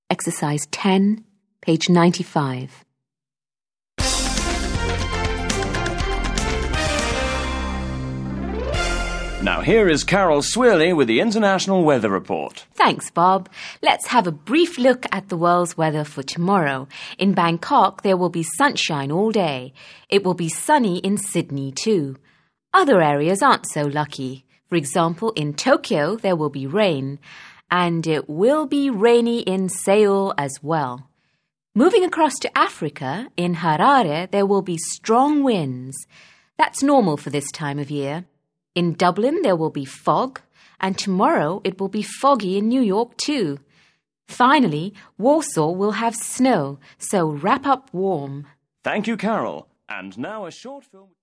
Exercise 10, page 95. Now here is Carol Swirly with the International Weather Report. Thanks, Bob. Let's have a brief look at the world's weather for tomorrow. In Bangkok, there will be sunshine all day. It will be sunny in Sydney too. Other areas aren't so lucky. For example, in Tokyo, there will be rain. And it will be rainy in Seoul as well. Moving across to Africa, in Harare, there will be strong winds. That's normal for this time of year. In Dublin, there will be fog, and tomorrow it will be foggy in New York too. Finally, Warsaw will have snow, so wrap up warm. Thank you, Carol. And now a short film...